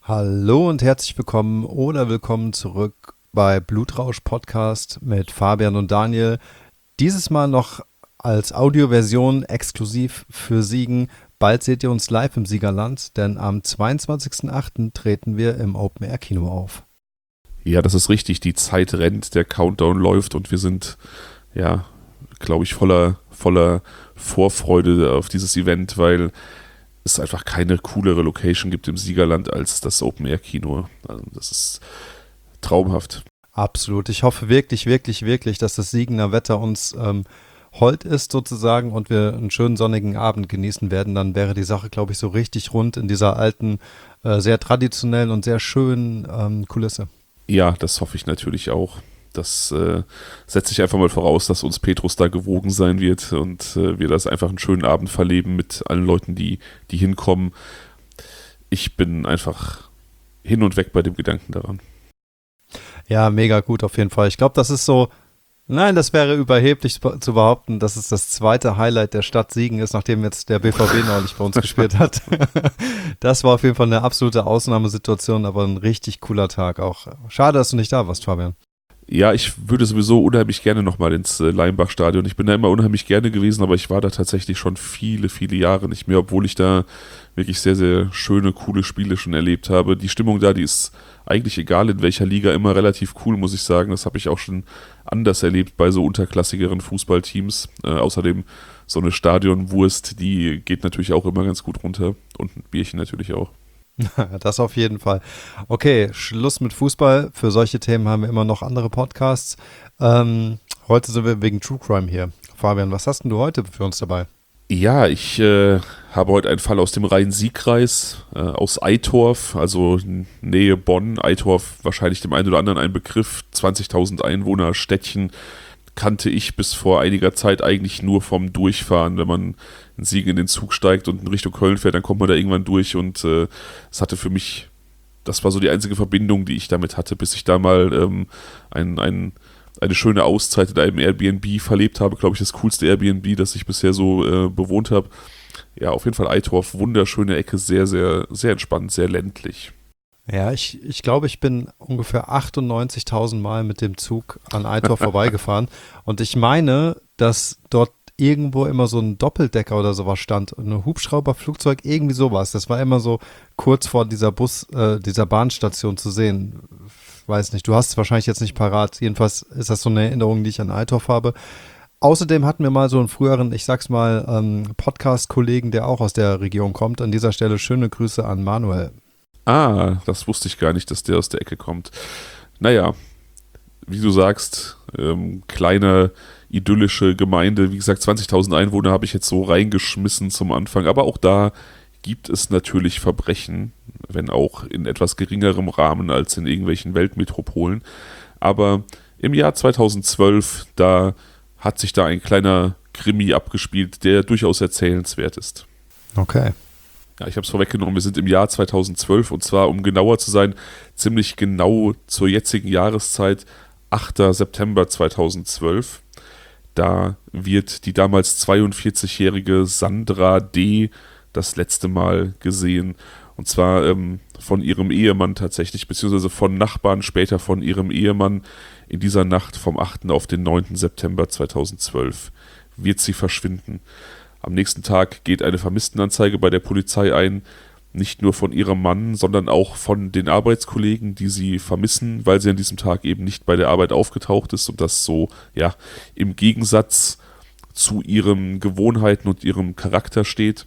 Hallo und herzlich willkommen oder willkommen zurück bei Blutrausch Podcast mit Fabian und Daniel. Dieses Mal noch als Audioversion exklusiv für Siegen. Bald seht ihr uns live im Siegerland, denn am 22.08. treten wir im Open-Air-Kino auf. Ja, das ist richtig. Die Zeit rennt, der Countdown läuft und wir sind, ja, glaube ich, voller Vorfreude auf dieses Event, weil es einfach keine coolere Location gibt im Siegerland als das Open-Air-Kino. Also das ist traumhaft. Absolut. Ich hoffe wirklich, dass das Siegener Wetter uns hold ist sozusagen und wir einen schönen sonnigen Abend genießen werden. Dann wäre die Sache, glaube ich, so richtig rund in dieser alten, sehr traditionellen und sehr schönen Kulisse. Ja, das hoffe ich natürlich auch. Das setze ich einfach mal voraus, dass uns Petrus da gewogen sein wird und wir das einfach einen schönen Abend verleben mit allen Leuten, die hinkommen. Ich bin einfach hin und weg bei dem Gedanken daran. Ja, mega gut auf jeden Fall. Ich glaube, das ist so, nein, das wäre überheblich zu behaupten, dass es das zweite Highlight der Stadt Siegen ist, nachdem jetzt der BVB neulich bei uns gespielt hat. Das war auf jeden Fall eine absolute Ausnahmesituation, aber ein richtig cooler Tag auch. Schade, dass du nicht da warst, Fabian. Ja, ich würde sowieso unheimlich gerne nochmal ins Leimbach-Stadion. Ich bin da immer unheimlich gerne gewesen, aber ich war da tatsächlich schon viele Jahre nicht mehr, obwohl ich da wirklich sehr, sehr schöne, coole Spiele schon erlebt habe. Die Stimmung da, die ist eigentlich egal in welcher Liga immer relativ cool, muss ich sagen. Das habe ich auch schon anders erlebt bei so unterklassigeren Fußballteams. Außerdem so eine Stadionwurst, die geht natürlich auch immer ganz gut runter und ein Bierchen natürlich auch. Das auf jeden Fall. Okay, Schluss mit Fußball. Für solche Themen haben wir immer noch andere Podcasts. Heute sind wir wegen True Crime hier. Fabian, was hast denn du heute für uns dabei? Ja, ich habe heute einen Fall aus dem Rhein-Sieg-Kreis, aus Eitorf, also Nähe Bonn. Eitorf wahrscheinlich dem einen oder anderen ein Begriff, 20.000 Einwohner, Städtchen, kannte ich bis vor einiger Zeit eigentlich nur vom Durchfahren. Wenn man in Siegen in den Zug steigt und in Richtung Köln fährt, dann kommt man da irgendwann durch und es hatte für mich, das war so die einzige Verbindung, die ich damit hatte, bis ich da mal eine schöne Auszeit in einem Airbnb verlebt habe, glaube ich, das coolste Airbnb, das ich bisher so bewohnt habe. Ja, auf jeden Fall Eitorf, wunderschöne Ecke, sehr, sehr, sehr entspannt, sehr ländlich. Ja, ich glaube, ich bin ungefähr 98.000 Mal mit dem Zug an Eitorf vorbeigefahren und ich meine, dass dort irgendwo immer so ein Doppeldecker oder sowas stand, ein Hubschrauberflugzeug, irgendwie sowas. Das war immer so kurz vor dieser dieser Bahnstation zu sehen. Weiß nicht, du hast es wahrscheinlich jetzt nicht parat. Jedenfalls ist das so eine Erinnerung, die ich an Eitorf habe. Außerdem hatten wir mal so einen früheren, ich sag's mal, Podcast-Kollegen, der auch aus der Region kommt. An dieser Stelle schöne Grüße an Manuel. Ah, das wusste ich gar nicht, dass der aus der Ecke kommt. Naja, wie du sagst, kleine idyllische Gemeinde, wie gesagt, 20.000 Einwohner habe ich jetzt so reingeschmissen zum Anfang, aber auch da gibt es natürlich Verbrechen, wenn auch in etwas geringerem Rahmen als in irgendwelchen Weltmetropolen. Aber im Jahr 2012, da hat sich da ein kleiner Krimi abgespielt, der durchaus erzählenswert ist. Okay. Ja, ich habe es vorweggenommen, wir sind im Jahr 2012 und zwar, um genauer zu sein, ziemlich genau zur jetzigen Jahreszeit, 8. September 2012. Da wird die damals 42-jährige Sandra D. das letzte Mal gesehen. Und zwar von ihrem Ehemann tatsächlich, beziehungsweise von Nachbarn, später von ihrem Ehemann. In dieser Nacht vom 8. auf den 9. September 2012 wird sie verschwinden. Am nächsten Tag geht eine Vermisstenanzeige bei der Polizei ein, nicht nur von ihrem Mann, sondern auch von den Arbeitskollegen, die sie vermissen, weil sie an diesem Tag eben nicht bei der Arbeit aufgetaucht ist und das so, ja, im Gegensatz zu ihren Gewohnheiten und ihrem Charakter steht.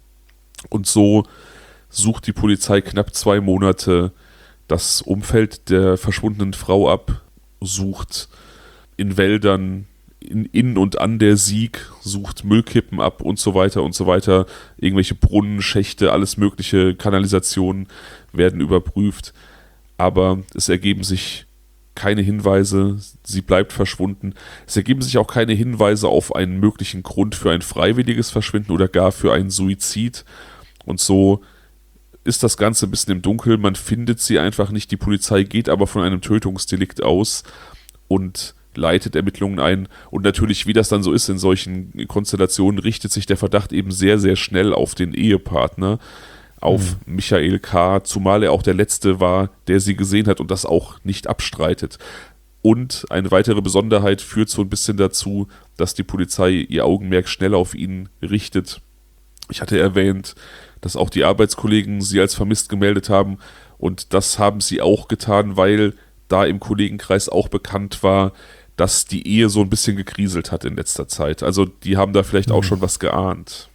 Und so sucht die Polizei knapp 2 Monate das Umfeld der verschwundenen Frau ab, sucht in Wäldern in und an der Sieg, sucht Müllkippen ab und so weiter, irgendwelche Brunnen, Schächte, alles mögliche, Kanalisationen werden überprüft, aber es ergeben sich keine Hinweise, sie bleibt verschwunden. Es ergeben sich auch keine Hinweise auf einen möglichen Grund für ein freiwilliges Verschwinden oder gar für einen Suizid. Und so ist das Ganze ein bisschen im Dunkeln, man findet sie einfach nicht, die Polizei geht aber von einem Tötungsdelikt aus und leitet Ermittlungen ein. Und natürlich, wie das dann so ist in solchen Konstellationen, richtet sich der Verdacht eben sehr, sehr schnell auf den Ehepartner. auf Michael K., zumal er auch der Letzte war, der sie gesehen hat und das auch nicht abstreitet. Und eine weitere Besonderheit führt so ein bisschen dazu, dass die Polizei ihr Augenmerk schnell auf ihn richtet. Ich hatte erwähnt, dass auch die Arbeitskollegen sie als vermisst gemeldet haben und das haben sie auch getan, weil da im Kollegenkreis auch bekannt war, dass die Ehe so ein bisschen gekriselt hat in letzter Zeit. Also die haben da vielleicht auch schon was geahnt.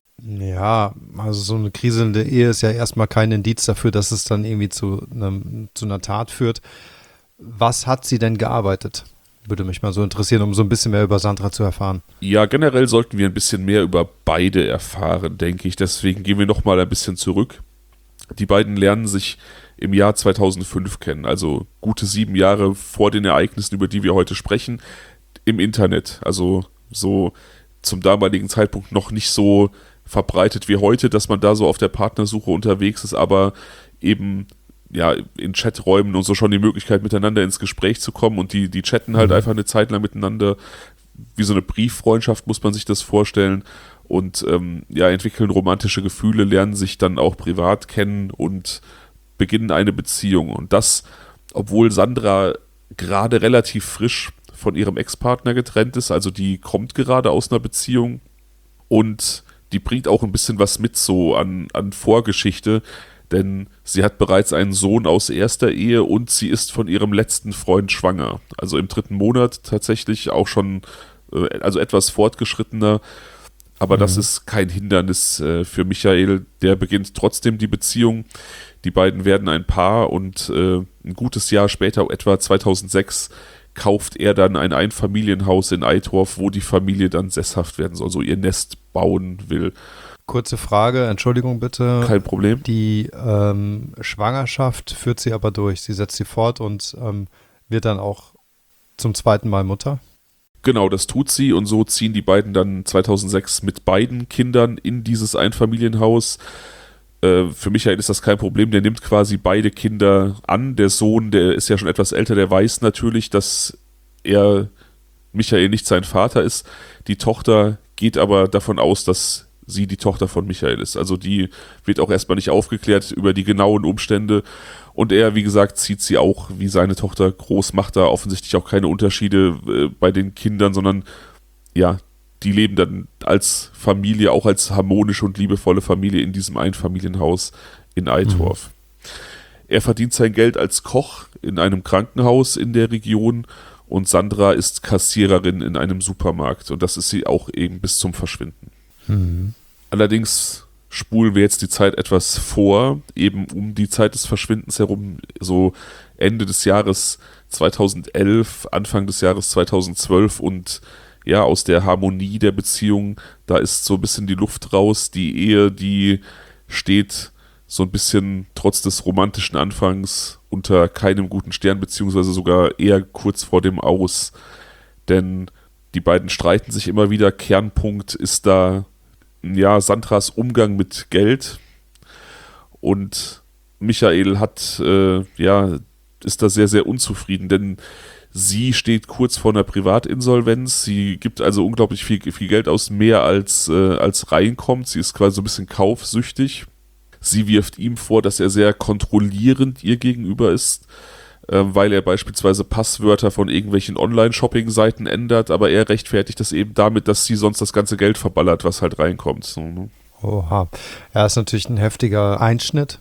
Ja, also so eine kriselnde Ehe ist ja erstmal kein Indiz dafür, dass es dann irgendwie zu einer Tat führt. Was hat sie denn gearbeitet? Würde mich mal so interessieren, um so ein bisschen mehr über Sandra zu erfahren. Ja, generell sollten wir ein bisschen mehr über beide erfahren, denke ich. Deswegen gehen wir nochmal ein bisschen zurück. Die beiden lernen sich im Jahr 2005 kennen, also gute 7 Jahre vor den Ereignissen, über die wir heute sprechen, im Internet. Also so zum damaligen Zeitpunkt noch nicht so verbreitet wie heute, dass man da so auf der Partnersuche unterwegs ist, aber eben ja in Chaträumen und so schon die Möglichkeit, miteinander ins Gespräch zu kommen und die chatten halt einfach eine Zeit lang miteinander, wie so eine Brieffreundschaft muss man sich das vorstellen und entwickeln romantische Gefühle, lernen sich dann auch privat kennen und beginnen eine Beziehung und das, obwohl Sandra gerade relativ frisch von ihrem Ex-Partner getrennt ist, also die kommt gerade aus einer Beziehung und die bringt auch ein bisschen was mit so an Vorgeschichte, denn sie hat bereits einen Sohn aus erster Ehe und sie ist von ihrem letzten Freund schwanger. Also im 3. Monat tatsächlich auch schon, also etwas fortgeschrittener. Aber das ist kein Hindernis für Michael. Der beginnt trotzdem die Beziehung. Die beiden werden ein Paar und ein gutes Jahr später, etwa 2006, kauft er dann ein Einfamilienhaus in Eitorf, wo die Familie dann sesshaft werden soll, so ihr Nest bauen will. Kurze Frage, Entschuldigung bitte. Kein Problem. Die Schwangerschaft führt sie aber durch. Sie setzt sie fort und wird dann auch zum 2. Mal Mutter. Genau, das tut sie und so ziehen die beiden dann 2006 mit beiden Kindern in dieses Einfamilienhaus. Für Michael ist das kein Problem, der nimmt quasi beide Kinder an. Der Sohn, der ist ja schon etwas älter, der weiß natürlich, dass Michael nicht sein Vater ist. Die Tochter geht aber davon aus, dass sie die Tochter von Michael ist. Also die wird auch erstmal nicht aufgeklärt über die genauen Umstände. Und er, wie gesagt, zieht sie auch wie seine Tochter groß, macht da offensichtlich auch keine Unterschiede bei den Kindern, sondern ja, die leben dann als Familie, auch als harmonische und liebevolle Familie in diesem Einfamilienhaus in Eitorf. Er verdient sein Geld als Koch in einem Krankenhaus in der Region und Sandra ist Kassiererin in einem Supermarkt und das ist sie auch eben bis zum Verschwinden. Allerdings spulen wir jetzt die Zeit etwas vor, eben um die Zeit des Verschwindens herum, so Ende des Jahres 2011, Anfang des Jahres 2012 und ja, aus der Harmonie der Beziehung, da ist so ein bisschen die Luft raus. Die Ehe, die steht so ein bisschen trotz des romantischen Anfangs unter keinem guten Stern, beziehungsweise sogar eher kurz vor dem Aus. Denn die beiden streiten sich immer wieder. Kernpunkt ist da, ja, Sandras Umgang mit Geld. Und Michael ist da sehr, sehr unzufrieden, denn sie steht kurz vor einer Privatinsolvenz. Sie gibt also unglaublich viel Geld aus, mehr als reinkommt. Sie ist quasi so ein bisschen kaufsüchtig. Sie wirft ihm vor, dass er sehr kontrollierend ihr gegenüber ist, weil er beispielsweise Passwörter von irgendwelchen Online-Shopping-Seiten ändert, aber er rechtfertigt das eben damit, dass sie sonst das ganze Geld verballert, was halt reinkommt. So, ne? Oha. Ja, ist natürlich ein heftiger Einschnitt.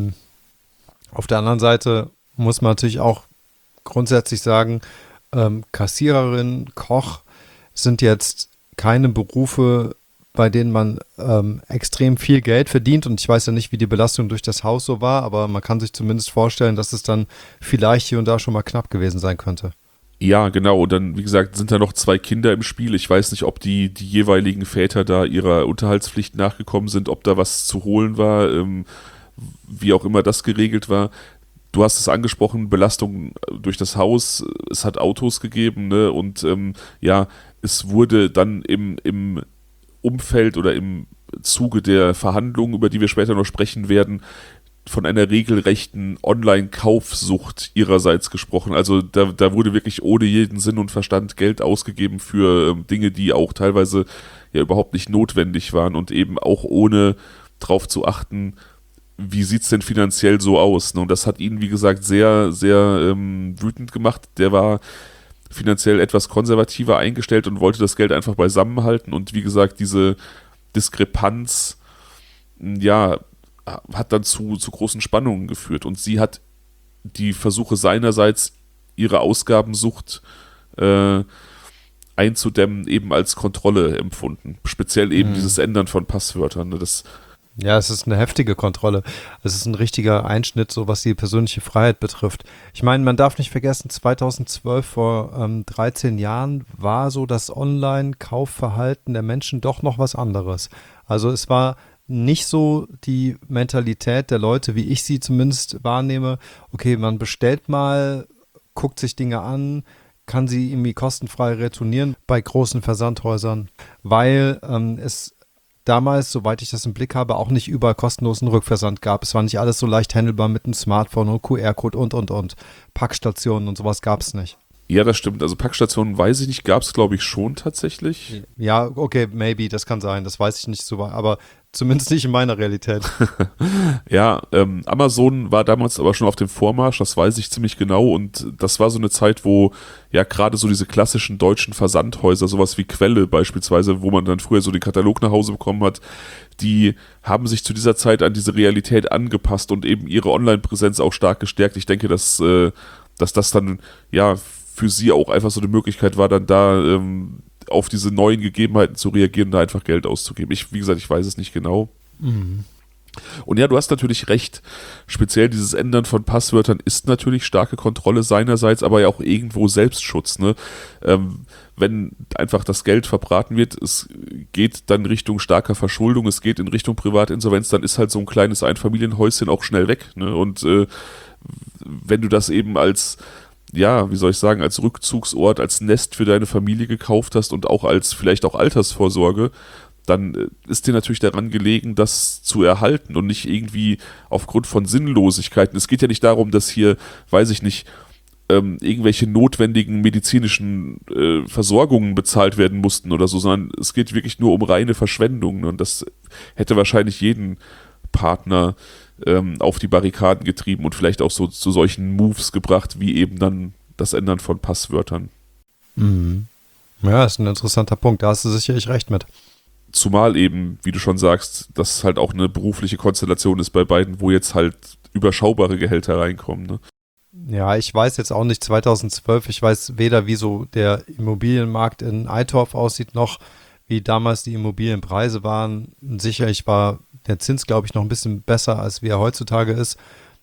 Auf der anderen Seite muss man natürlich auch grundsätzlich sagen, Kassiererin, Koch sind jetzt keine Berufe, bei denen man extrem viel Geld verdient und ich weiß ja nicht, wie die Belastung durch das Haus so war, aber man kann sich zumindest vorstellen, dass es dann vielleicht hier und da schon mal knapp gewesen sein könnte. Ja, genau. Und dann, wie gesagt, sind da noch 2 Kinder im Spiel. Ich weiß nicht, ob die jeweiligen Väter da ihrer Unterhaltspflicht nachgekommen sind, ob da was zu holen war, wie auch immer das geregelt war. Du hast es angesprochen, Belastung durch das Haus, es hat Autos gegeben, ne? Und es wurde dann im Umfeld oder im Zuge der Verhandlungen, über die wir später noch sprechen werden, von einer regelrechten Online-Kaufsucht ihrerseits gesprochen. Also da wurde wirklich ohne jeden Sinn und Verstand Geld ausgegeben für Dinge, die auch teilweise ja überhaupt nicht notwendig waren und eben auch ohne drauf zu achten, wie sieht es denn finanziell so aus? Ne? Und das hat ihn, wie gesagt, sehr, sehr wütend gemacht. Der war finanziell etwas konservativer eingestellt und wollte das Geld einfach beisammenhalten. Und wie gesagt, diese Diskrepanz, ja, hat dann zu großen Spannungen geführt. Und sie hat die Versuche seinerseits, ihre Ausgabensucht einzudämmen, eben als Kontrolle empfunden. Speziell eben dieses Ändern von Passwörtern. Ne? Ja, es ist eine heftige Kontrolle. Es ist ein richtiger Einschnitt, so was die persönliche Freiheit betrifft. Ich meine, man darf nicht vergessen, 2012, vor 13 Jahren, war so das Online-Kaufverhalten der Menschen doch noch was anderes. Also es war nicht so die Mentalität der Leute, wie ich sie zumindest wahrnehme. Okay, man bestellt mal, guckt sich Dinge an, kann sie irgendwie kostenfrei retournieren bei großen Versandhäusern, weil es damals, soweit ich das im Blick habe, auch nicht überall kostenlosen Rückversand gab. Es war nicht alles so leicht handelbar mit einem Smartphone und QR-Code und. Packstationen und sowas gab es nicht. Ja, das stimmt. Also Packstationen, weiß ich nicht, gab es, glaube ich, schon tatsächlich. Ja, okay, maybe, das kann sein. Das weiß ich nicht so, aber zumindest nicht in meiner Realität. Ja, Amazon war damals aber schon auf dem Vormarsch, das weiß ich ziemlich genau. Und das war so eine Zeit, wo ja gerade so diese klassischen deutschen Versandhäuser, sowas wie Quelle beispielsweise, wo man dann früher so den Katalog nach Hause bekommen hat, die haben sich zu dieser Zeit an diese Realität angepasst und eben ihre Online-Präsenz auch stark gestärkt. Ich denke, dass das dann ja für sie auch einfach so eine Möglichkeit war, dann da auf diese neuen Gegebenheiten zu reagieren und da einfach Geld auszugeben. Wie gesagt, ich weiß es nicht genau. Mhm. Und ja, du hast natürlich recht. Speziell dieses Ändern von Passwörtern ist natürlich starke Kontrolle seinerseits, aber ja auch irgendwo Selbstschutz. Ne? Wenn einfach das Geld verbraten wird, es geht dann Richtung starker Verschuldung, es geht in Richtung Privatinsolvenz, dann ist halt so ein kleines Einfamilienhäuschen auch schnell weg. Ne? Und wenn du das eben als, ja, wie soll ich sagen, als Rückzugsort, als Nest für deine Familie gekauft hast und auch als vielleicht auch Altersvorsorge, dann ist dir natürlich daran gelegen, das zu erhalten und nicht irgendwie aufgrund von Sinnlosigkeiten. Es geht ja nicht darum, dass hier, weiß ich nicht, irgendwelche notwendigen medizinischen Versorgungen bezahlt werden mussten oder so, sondern es geht wirklich nur um reine Verschwendung. Ne? Und das hätte wahrscheinlich jeden Partner auf die Barrikaden getrieben und vielleicht auch so zu solchen Moves gebracht, wie eben dann das Ändern von Passwörtern. Mhm. Ja, ist ein interessanter Punkt. Da hast du sicherlich recht mit. Zumal eben, wie du schon sagst, dass halt auch eine berufliche Konstellation ist bei beiden, wo jetzt halt überschaubare Gehälter reinkommen. Ne? Ja, ich weiß jetzt auch nicht 2012, ich weiß weder, wie so der Immobilienmarkt in Eitorf aussieht, noch wie damals die Immobilienpreise waren. Sicherlich war der Zins, glaube ich, noch ein bisschen besser, als wie er heutzutage ist.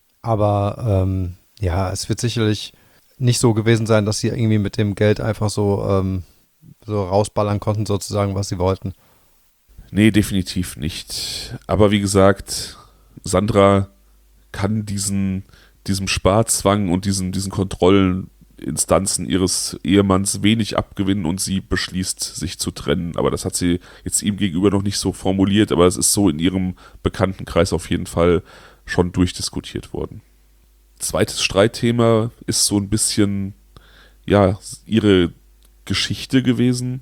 Aber ja, es wird sicherlich nicht so gewesen sein, dass sie irgendwie mit dem Geld einfach so rausballern konnten, sozusagen, was sie wollten. Nee, definitiv nicht. Aber wie gesagt, Sandra kann diesem Sparzwang und diesen Kontrollinstanzen ihres Ehemanns wenig abgewinnen und sie beschließt, sich zu trennen. Aber das hat sie jetzt ihm gegenüber noch nicht so formuliert, aber es ist so in ihrem Bekanntenkreis auf jeden Fall schon durchdiskutiert worden. Zweites Streitthema ist so ein bisschen, ja, ihre Geschichte gewesen.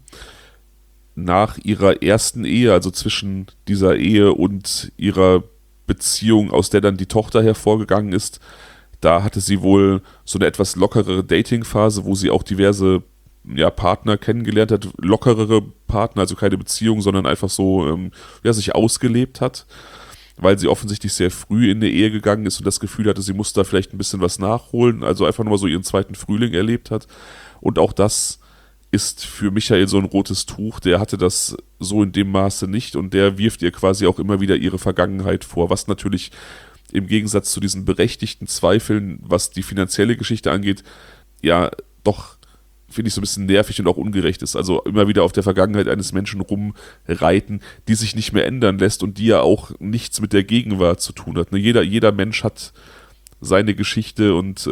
Nach ihrer ersten Ehe, also zwischen dieser Ehe und ihrer Beziehung, aus der dann die Tochter hervorgegangen ist, da hatte sie wohl so eine etwas lockerere Dating-Phase, wo sie auch diverse Partner kennengelernt hat. Lockerere Partner, also keine Beziehung, sondern einfach so sich ausgelebt hat, weil sie offensichtlich sehr früh in eine Ehe gegangen ist und das Gefühl hatte, sie muss da vielleicht ein bisschen was nachholen, also einfach nochmal so ihren zweiten Frühling erlebt hat. Und auch das ist für Michael so ein rotes Tuch, der hatte das so in dem Maße nicht und der wirft ihr quasi auch immer wieder ihre Vergangenheit vor, was natürlich im Gegensatz zu diesen berechtigten Zweifeln, was die finanzielle Geschichte angeht, ja doch, finde ich, so ein bisschen nervig und auch ungerecht ist. Also immer wieder auf der Vergangenheit eines Menschen rumreiten, die sich nicht mehr ändern lässt und die ja auch nichts mit der Gegenwart zu tun hat. Ne? Jeder Mensch hat seine Geschichte und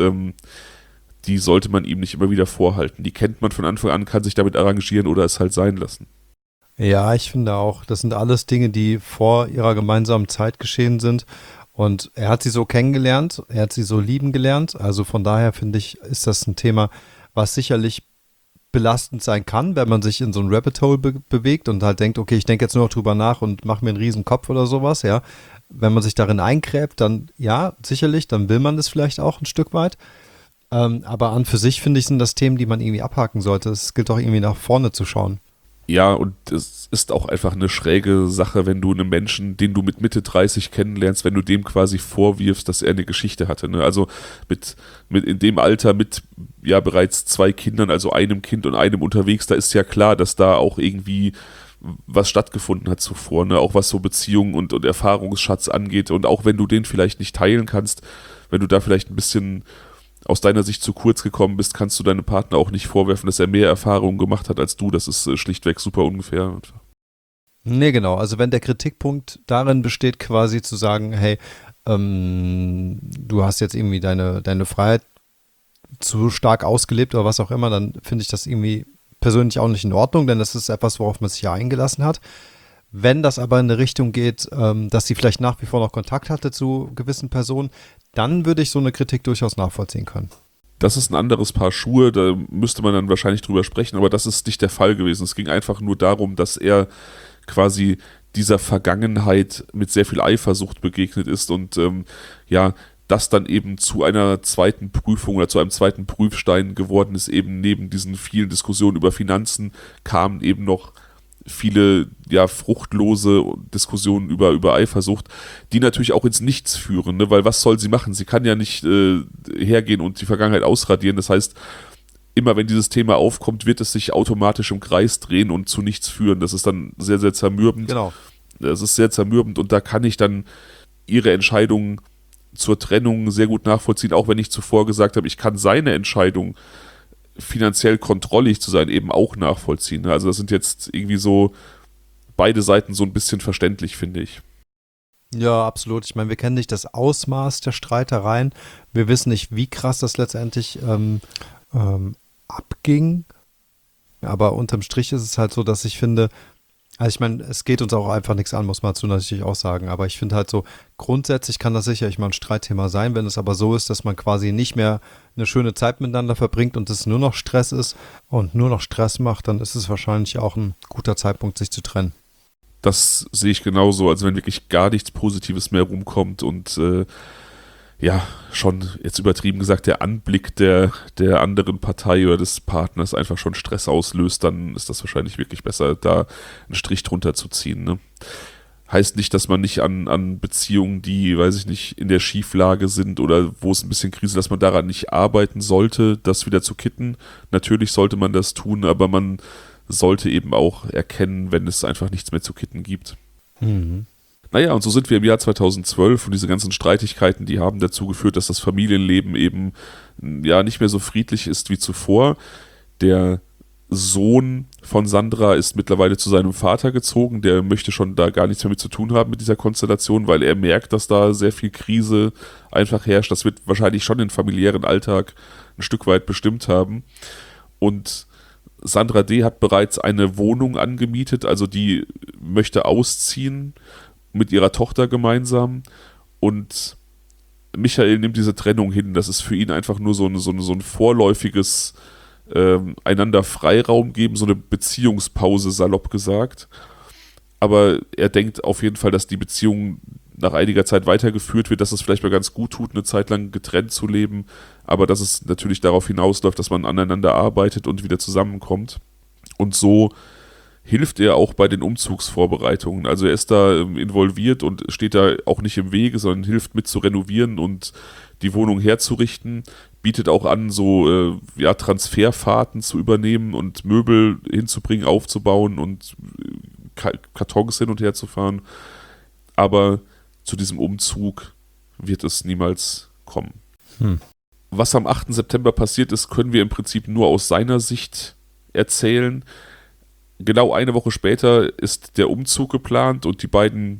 die sollte man ihm nicht immer wieder vorhalten. Die kennt man von Anfang an, kann sich damit arrangieren oder es halt sein lassen. Ja, ich finde auch, das sind alles Dinge, die vor ihrer gemeinsamen Zeit geschehen sind. Und er hat sie so kennengelernt, er hat sie so lieben gelernt. Also von daher finde ich, ist das ein Thema, was sicherlich belastend sein kann, wenn man sich in so ein Rabbit Hole bewegt und halt denkt, okay, ich denke jetzt nur noch drüber nach und mache mir einen riesen Kopf oder sowas, ja. Wenn man sich darin eingräbt, dann ja, sicherlich, dann will man das vielleicht auch ein Stück weit. Aber an für sich, finde ich, sind das Themen, die man irgendwie abhaken sollte. Es gilt auch irgendwie nach vorne zu schauen. Ja, und es ist auch einfach eine schräge Sache, wenn du einen Menschen, den du mit Mitte 30 kennenlernst, wenn du dem quasi vorwirfst, dass er eine Geschichte hatte. Ne? Also mit in dem Alter mit ja bereits 2 Kindern, also einem Kind und einem unterwegs, da ist ja klar, dass da auch irgendwie was stattgefunden hat zuvor, ne? Auch was so Beziehungen und Erfahrungsschatz angeht. Und auch wenn du den vielleicht nicht teilen kannst, wenn du da vielleicht ein bisschen aus deiner Sicht zu kurz gekommen bist, kannst du deinem Partner auch nicht vorwerfen, dass er mehr Erfahrungen gemacht hat als du. Das ist schlichtweg super unfair. Nee, genau. Also wenn der Kritikpunkt darin besteht, quasi zu sagen, hey, du hast jetzt irgendwie deine Freiheit zu stark ausgelebt oder was auch immer, dann finde ich das irgendwie persönlich auch nicht in Ordnung, denn das ist etwas, worauf man sich ja eingelassen hat. Wenn das aber in eine Richtung geht, dass sie vielleicht nach wie vor noch Kontakt hatte zu gewissen Personen, dann würde ich so eine Kritik durchaus nachvollziehen können. Das ist ein anderes Paar Schuhe, da müsste man dann wahrscheinlich drüber sprechen, aber das ist nicht der Fall gewesen. Es ging einfach nur darum, dass er quasi dieser Vergangenheit mit sehr viel Eifersucht begegnet ist und das dann eben zu einer zweiten Prüfung oder zu einem zweiten Prüfstein geworden ist. Eben neben diesen vielen Diskussionen über Finanzen kamen eben noch viele fruchtlose Diskussionen über Eifersucht, die natürlich auch ins Nichts führen, ne? Weil was soll sie machen? Sie kann ja nicht hergehen und die Vergangenheit ausradieren. Das heißt, immer wenn dieses Thema aufkommt, wird es sich automatisch im Kreis drehen und zu nichts führen. Das ist dann sehr, sehr zermürbend. Genau. Das ist sehr zermürbend und da kann ich dann ihre Entscheidung zur Trennung sehr gut nachvollziehen, auch wenn ich zuvor gesagt habe, ich kann seine Entscheidung finanziell kontrollig zu sein, eben auch nachvollziehen. Also das sind jetzt irgendwie so beide Seiten so ein bisschen verständlich, finde ich. Ja, absolut. Ich meine, wir kennen nicht das Ausmaß der Streitereien. Wir wissen nicht, wie krass das letztendlich abging. Aber unterm Strich ist es halt so, dass ich finde, also ich meine, es geht uns auch einfach nichts an, muss man dazu natürlich auch sagen. Aber ich finde halt so, grundsätzlich kann das sicherlich mal ein Streitthema sein, wenn es aber so ist, dass man quasi nicht mehr eine schöne Zeit miteinander verbringt und es nur noch Stress ist und nur noch Stress macht, dann ist es wahrscheinlich auch ein guter Zeitpunkt, sich zu trennen. Das sehe ich genauso, also wenn wirklich gar nichts Positives mehr rumkommt und schon jetzt übertrieben gesagt, der Anblick der anderen Partei oder des Partners einfach schon Stress auslöst, dann ist das wahrscheinlich wirklich besser, da einen Strich drunter zu ziehen. Ne? Heißt nicht, dass man nicht an Beziehungen, die, weiß ich nicht, in der Schieflage sind oder wo es ein bisschen Krise, dass man daran nicht arbeiten sollte, das wieder zu kitten. Natürlich sollte man das tun, aber man sollte eben auch erkennen, wenn es einfach nichts mehr zu kitten gibt. Mhm. Naja, und so sind wir im Jahr 2012 und diese ganzen Streitigkeiten, die haben dazu geführt, dass das Familienleben eben nicht mehr so friedlich ist wie zuvor. Der Sohn von Sandra ist mittlerweile zu seinem Vater gezogen, der möchte schon da gar nichts mehr mit zu tun haben mit dieser Konstellation, weil er merkt, dass da sehr viel Krise einfach herrscht. Das wird wahrscheinlich schon den familiären Alltag ein Stück weit bestimmt haben. Und Sandra D. hat bereits eine Wohnung angemietet, also die möchte ausziehen mit ihrer Tochter gemeinsam und Michael nimmt diese Trennung hin. Das ist für ihn einfach nur so ein vorläufiges einander Freiraum geben, so eine Beziehungspause, salopp gesagt. Aber er denkt auf jeden Fall, dass die Beziehung nach einiger Zeit weitergeführt wird, dass es vielleicht mal ganz gut tut, eine Zeit lang getrennt zu leben, aber dass es natürlich darauf hinausläuft, dass man aneinander arbeitet und wieder zusammenkommt. Und so hilft er auch bei den Umzugsvorbereitungen. Also er ist da involviert und steht da auch nicht im Wege, sondern hilft mit zu renovieren und die Wohnung herzurichten, bietet auch an, so Transferfahrten zu übernehmen und Möbel hinzubringen, aufzubauen und Kartons hin und her zu fahren. Aber zu diesem Umzug wird es niemals kommen. Was am 8. September passiert ist, können wir im Prinzip nur aus seiner Sicht erzählen. Genau eine Woche später ist der Umzug geplant und die beiden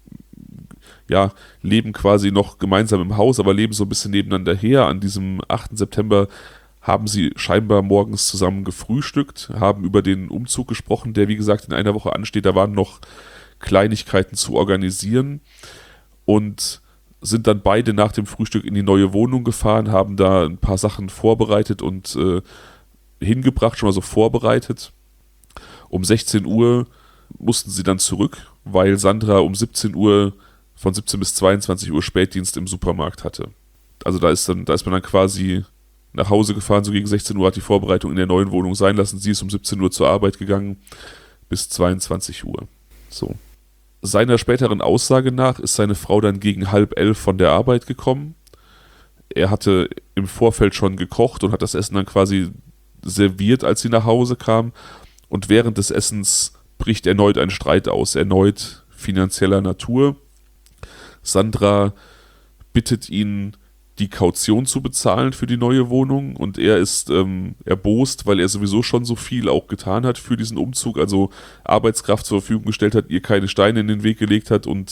leben quasi noch gemeinsam im Haus, aber leben so ein bisschen nebeneinander her. An diesem 8. September haben sie scheinbar morgens zusammen gefrühstückt, haben über den Umzug gesprochen, der wie gesagt in einer Woche ansteht. Da waren noch Kleinigkeiten zu organisieren und sind dann beide nach dem Frühstück in die neue Wohnung gefahren, haben da ein paar Sachen vorbereitet und hingebracht, schon mal so vorbereitet. Um 16 Uhr mussten sie dann zurück, weil Sandra um 17 Uhr von 17 bis 22 Uhr Spätdienst im Supermarkt hatte. Also da ist man dann quasi nach Hause gefahren, so gegen 16 Uhr, hat die Vorbereitung in der neuen Wohnung sein lassen. Sie ist um 17 Uhr zur Arbeit gegangen, bis 22 Uhr. So. Seiner späteren Aussage nach ist seine Frau dann gegen 10:30 von der Arbeit gekommen. Er hatte im Vorfeld schon gekocht und hat das Essen dann quasi serviert, als sie nach Hause kam. Und während des Essens bricht erneut ein Streit aus, erneut finanzieller Natur. Sandra bittet ihn, die Kaution zu bezahlen für die neue Wohnung, und er ist erbost, weil er sowieso schon so viel auch getan hat für diesen Umzug, also Arbeitskraft zur Verfügung gestellt hat, ihr keine Steine in den Weg gelegt hat, und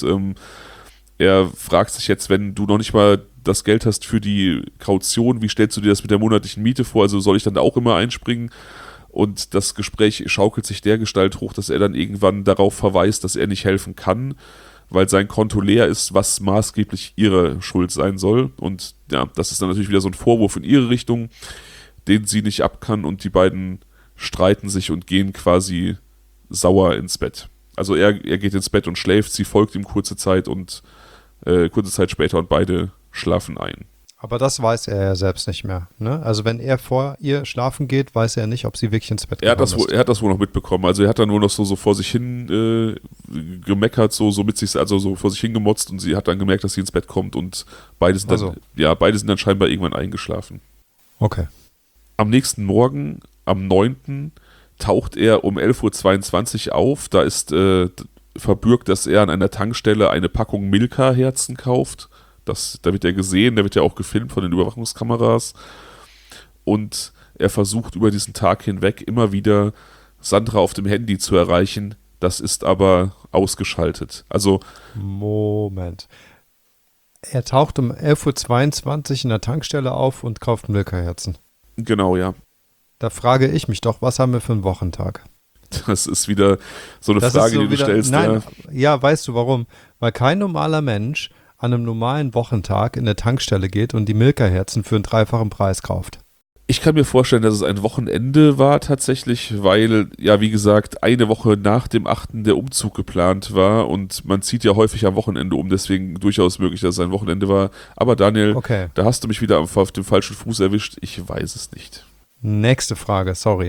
er fragt sich jetzt, wenn du noch nicht mal das Geld hast für die Kaution, wie stellst du dir das mit der monatlichen Miete vor, also soll ich dann da auch immer einspringen? Und das Gespräch schaukelt sich dergestalt hoch, dass er dann irgendwann darauf verweist, dass er nicht helfen kann, weil sein Konto leer ist, was maßgeblich ihre Schuld sein soll. Und ja, das ist dann natürlich wieder so ein Vorwurf in ihre Richtung, den sie nicht ab kann, und die beiden streiten sich und gehen quasi sauer ins Bett. Also er geht ins Bett und schläft, sie folgt ihm kurze Zeit später, und beide schlafen ein. Aber das weiß er ja selbst nicht mehr. Ne? Also wenn er vor ihr schlafen geht, weiß er nicht, ob sie wirklich ins Bett gegangen ist. Er hat das wohl noch mitbekommen. Also er hat dann nur noch so vor sich hin gemeckert, so mit sich, also so vor sich hingemotzt, und sie hat dann gemerkt, dass sie ins Bett kommt, und beide sind dann scheinbar irgendwann eingeschlafen. Okay. Am nächsten Morgen, am 9., taucht er um 11:22 Uhr auf. Da ist verbürgt, dass er an einer Tankstelle eine Packung Milka-Herzen kauft. Da wird er gesehen, der wird ja auch gefilmt von den Überwachungskameras. Und er versucht über diesen Tag hinweg immer wieder Sandra auf dem Handy zu erreichen. Das ist aber ausgeschaltet. Also Moment. Er taucht um 11:22 Uhr in der Tankstelle auf und kauft Milka-Herzen. Genau, ja. Da frage ich mich doch, was haben wir für einen Wochentag? Das ist wieder so eine Frage, die du stellst. Nein, ja, weißt du warum? Weil kein normaler Mensch an einem normalen Wochentag in eine Tankstelle geht und die Milka-Herzen für einen dreifachen Preis kauft. Ich kann mir vorstellen, dass es ein Wochenende war tatsächlich, weil, ja, wie gesagt, eine Woche nach dem 8. der Umzug geplant war, und man zieht ja häufig am Wochenende um, deswegen durchaus möglich, dass es ein Wochenende war. Aber Daniel, Okay. Da hast du mich wieder auf dem falschen Fuß erwischt. Ich weiß es nicht. Nächste Frage, sorry.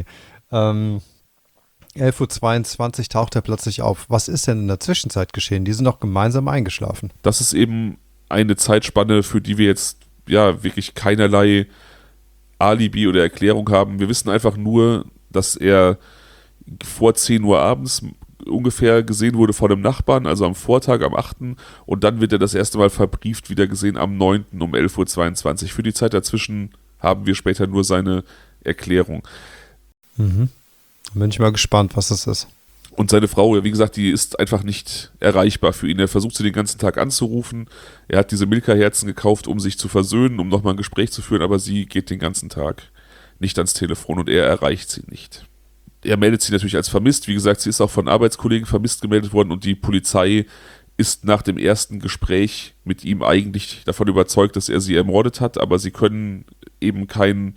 11:22 Uhr taucht er plötzlich auf. Was ist denn in der Zwischenzeit geschehen? Die sind doch gemeinsam eingeschlafen. Das ist eben eine Zeitspanne, für die wir jetzt ja wirklich keinerlei Alibi oder Erklärung haben. Wir wissen einfach nur, dass er vor 10 Uhr abends ungefähr gesehen wurde von einem Nachbarn, also am Vortag, am 8. Und dann wird er das erste Mal verbrieft wieder gesehen am 9. um 11:22 Uhr. Für die Zeit dazwischen haben wir später nur seine Erklärung. Mhm. Bin ich mal gespannt, was das ist. Und seine Frau, wie gesagt, die ist einfach nicht erreichbar für ihn. Er versucht sie den ganzen Tag anzurufen. Er hat diese Milka-Herzen gekauft, um sich zu versöhnen, um nochmal ein Gespräch zu führen, aber sie geht den ganzen Tag nicht ans Telefon und er erreicht sie nicht. Er meldet sie natürlich als vermisst. Wie gesagt, sie ist auch von Arbeitskollegen vermisst gemeldet worden, und die Polizei ist nach dem ersten Gespräch mit ihm eigentlich davon überzeugt, dass er sie ermordet hat, aber sie können eben keine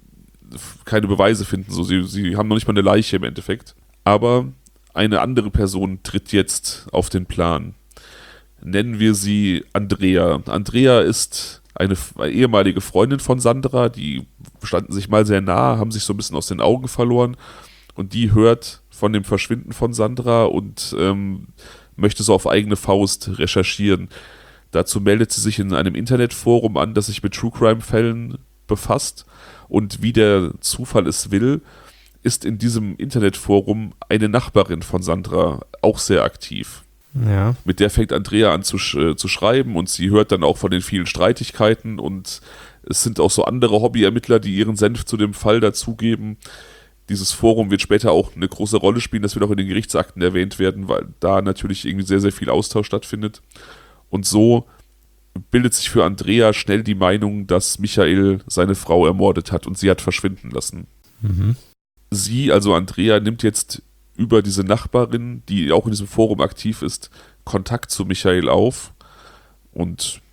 Beweise finden. So, sie haben noch nicht mal eine Leiche im Endeffekt. Aber eine andere Person tritt jetzt auf den Plan. Nennen wir sie Andrea. Andrea ist eine ehemalige Freundin von Sandra, die standen sich mal sehr nah, haben sich so ein bisschen aus den Augen verloren, und die hört von dem Verschwinden von Sandra und möchte so auf eigene Faust recherchieren. Dazu meldet sie sich in einem Internetforum an, das sich mit True Crime Fällen befasst, und wie der Zufall es will, ist in diesem Internetforum eine Nachbarin von Sandra auch sehr aktiv. Ja. Mit der fängt Andrea an zu schreiben, und sie hört dann auch von den vielen Streitigkeiten, und es sind auch so andere Hobbyermittler, die ihren Senf zu dem Fall dazugeben. Dieses Forum wird später auch eine große Rolle spielen, das wird auch in den Gerichtsakten erwähnt werden, weil da natürlich irgendwie sehr, sehr viel Austausch stattfindet. Und so bildet sich für Andrea schnell die Meinung, dass Michael seine Frau ermordet hat und sie hat verschwinden lassen. Mhm. Sie, also Andrea, nimmt jetzt über diese Nachbarin, die auch in diesem Forum aktiv ist, Kontakt zu Michael auf. Und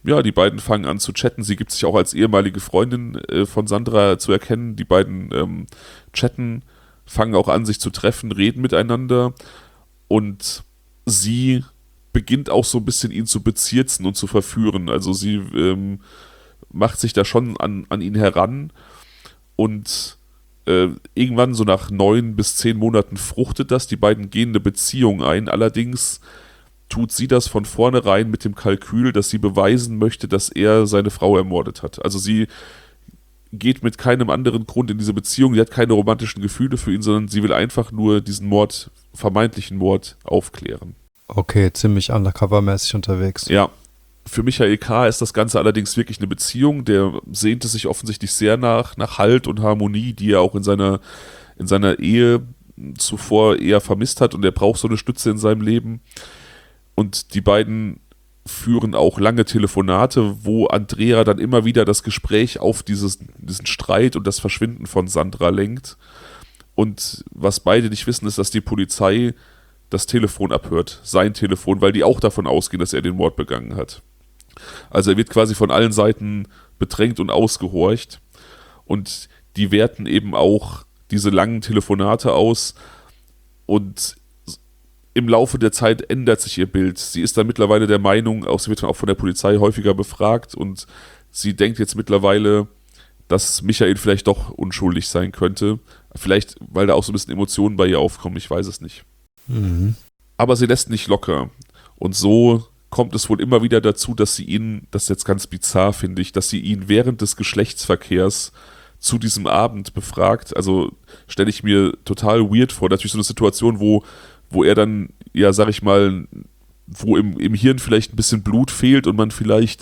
ja, die beiden fangen an zu chatten. Sie gibt sich auch als ehemalige Freundin von Sandra zu erkennen. Die beiden chatten, fangen auch an, sich zu treffen, reden miteinander. Und sie beginnt auch so ein bisschen ihn zu bezirzen und zu verführen. Also sie macht sich da schon an ihn heran und irgendwann so nach 9 bis 10 Monaten fruchtet das. Die beiden gehen eine Beziehung ein. Allerdings tut sie das von vornherein mit dem Kalkül, dass sie beweisen möchte, dass er seine Frau ermordet hat. Also sie geht mit keinem anderen Grund in diese Beziehung, sie hat keine romantischen Gefühle für ihn, sondern sie will einfach nur diesen Mord, vermeintlichen Mord, aufklären. Okay, ziemlich undercover-mäßig unterwegs. Ja, für Michael K. ist das Ganze allerdings wirklich eine Beziehung, der sehnte sich offensichtlich sehr nach Halt und Harmonie, die er auch in seiner Ehe zuvor eher vermisst hat, und er braucht so eine Stütze in seinem Leben. Und die beiden führen auch lange Telefonate, wo Andrea dann immer wieder das Gespräch auf diesen Streit und das Verschwinden von Sandra lenkt. Und was beide nicht wissen, ist, dass die Polizei das Telefon abhört, sein Telefon, weil die auch davon ausgehen, dass er den Mord begangen hat. Also er wird quasi von allen Seiten bedrängt und ausgehorcht. Und die werten eben auch diese langen Telefonate aus, und im Laufe der Zeit ändert sich ihr Bild. Sie ist dann mittlerweile der Meinung, sie wird dann auch von der Polizei häufiger befragt, und sie denkt jetzt mittlerweile, dass Michael vielleicht doch unschuldig sein könnte. Vielleicht, weil da auch so ein bisschen Emotionen bei ihr aufkommen, ich weiß es nicht. Mhm. Aber sie lässt nicht locker. Und so kommt es wohl immer wieder dazu, dass sie ihn, das ist jetzt ganz bizarr, finde ich, dass sie ihn während des Geschlechtsverkehrs zu diesem Abend befragt. Also stelle ich mir total weird vor. Natürlich so eine Situation, wo er dann, ja, sag ich mal, wo im Hirn vielleicht ein bisschen Blut fehlt und man vielleicht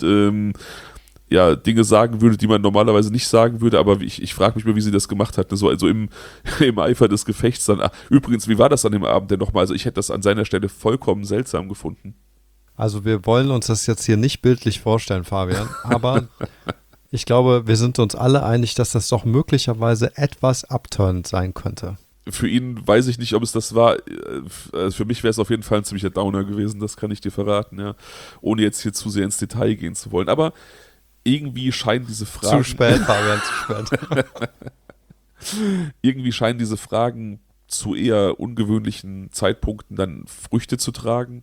Dinge sagen würde, die man normalerweise nicht sagen würde, aber ich frage mich mal, wie sie das gemacht hat. Ne? So, also im Eifer des Gefechts dann. Übrigens, wie war das an dem Abend denn nochmal? Also ich hätte das an seiner Stelle vollkommen seltsam gefunden. Also wir wollen uns das jetzt hier nicht bildlich vorstellen, Fabian, aber ich glaube, wir sind uns alle einig, dass das doch möglicherweise etwas abturnend sein könnte. Für ihn weiß ich nicht, ob es das war. Für mich wäre es auf jeden Fall ein ziemlicher Downer gewesen, das kann ich dir verraten, ja. Ohne jetzt hier zu sehr ins Detail gehen zu wollen. Aber irgendwie scheinen diese Fragen... Zu spät, Fabian, zu spät. Irgendwie scheinen diese Fragen zu eher ungewöhnlichen Zeitpunkten dann Früchte zu tragen.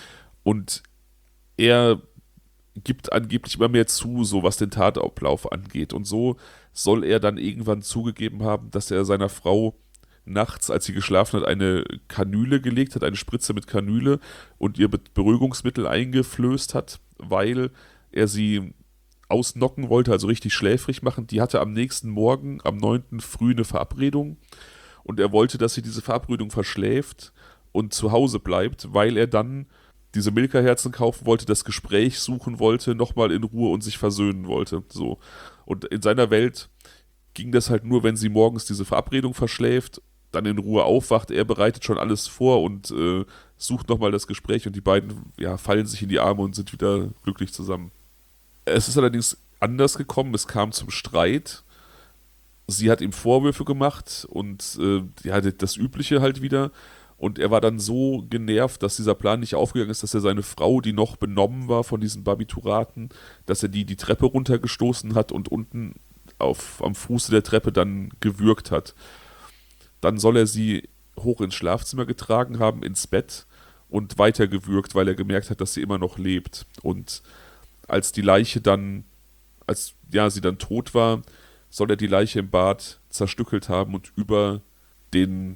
Und er gibt angeblich immer mehr zu, so was den Tatablauf angeht. Und so soll er dann irgendwann zugegeben haben, dass er seiner Frau nachts, als sie geschlafen hat, eine Kanüle gelegt hat, eine Spritze mit Kanüle, und ihr Beruhigungsmittel eingeflößt hat, weil er sie ausnocken wollte, also richtig schläfrig machen. Die hatte am nächsten Morgen, am 9. früh, eine Verabredung, und er wollte, dass sie diese Verabredung verschläft und zu Hause bleibt, weil er dann diese Milka-Herzen kaufen wollte, das Gespräch suchen wollte, nochmal in Ruhe und sich versöhnen wollte. So. Und in seiner Welt ging das halt nur, wenn sie morgens diese Verabredung verschläft, dann in Ruhe aufwacht. Er bereitet schon alles vor und sucht nochmal das Gespräch, und die beiden fallen sich in die Arme und sind wieder glücklich zusammen. Es ist allerdings anders gekommen. Es kam zum Streit. Sie hat ihm Vorwürfe gemacht und das Übliche halt wieder. Und er war dann so genervt, dass dieser Plan nicht aufgegangen ist, dass er seine Frau, die noch benommen war von diesen Barbituraten, dass er die Treppe runtergestoßen hat und unten am Fuße der Treppe dann gewürgt hat. Dann soll er sie hoch ins Schlafzimmer getragen haben, ins Bett, und weiter gewürgt, weil er gemerkt hat, dass sie immer noch lebt. Und als die Leiche dann, sie dann tot war, soll er die Leiche im Bad zerstückelt haben und über den,